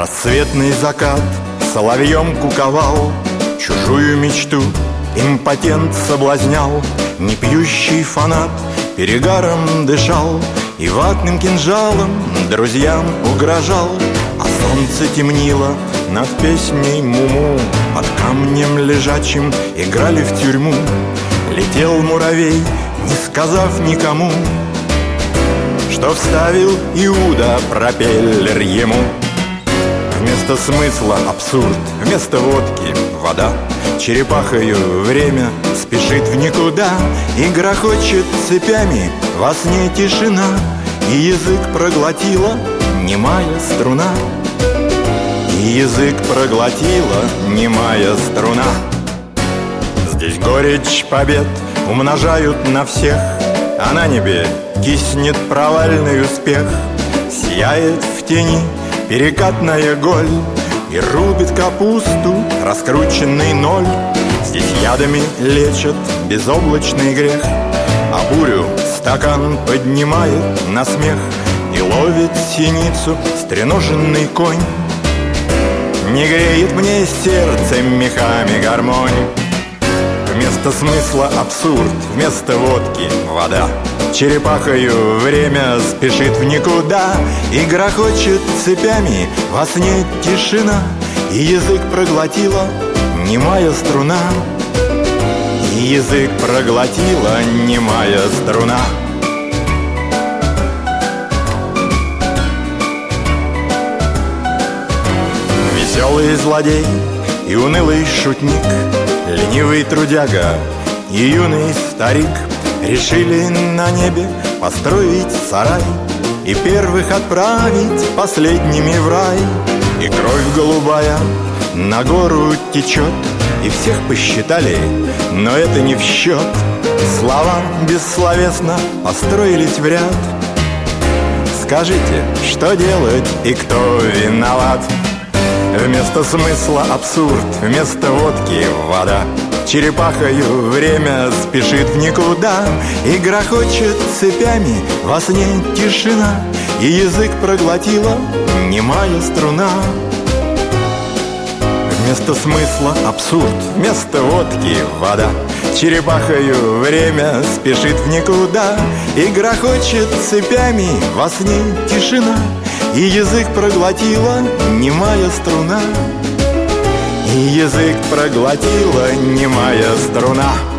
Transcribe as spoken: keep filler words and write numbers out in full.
Рассветный закат соловьем куковал, чужую мечту импотент соблазнял. Непьющий фанат перегаром дышал и ватным кинжалом друзьям угрожал. А солнце темнило над песней Муму, под камнем лежачим играли в тюрьму. Летел муравей, не сказав никому, что вставил Иуда пропеллер ему. Вместо смысла абсурд, вместо водки вода. Черепахою время спешит в никуда и грохочет цепями во сне тишина. И язык проглотила немая струна, и язык проглотила немая струна. Здесь горечь побед умножают на всех, а на небе киснет провальный успех. Сияет в тени перекатная голь и рубит капусту раскрученный ноль. Здесь ядами лечат безоблачный грех, а бурю стакан поднимает на смех и ловит синицу стреноженный конь. Не греет мне сердце мехами гармонь. Вместо смысла абсурд, вместо водки вода. Черепахою время спешит в никуда и грохочет цепями во сне тишина. И язык проглотила немая струна, и язык проглотила немая струна. Веселый злодей и унылый шутник, ленивый трудяга и юный старик решили на небе построить сарай и первых отправить последними в рай. И кровь голубая на гору течет, и всех посчитали, но это не в счет. Слова бессловесно построились в ряд. Скажите, что делать и кто виноват? Вместо смысла абсурд, вместо водки вода. Черепахою время спешит в никуда и грохочет цепями во сне тишина. И язык проглотила немая струна. Вместо смысла абсурд, вместо водки вода. Черепахою время спешит в никуда и грохочет цепями во сне тишина. И язык проглотила немая струна, и язык проглотила немая струна.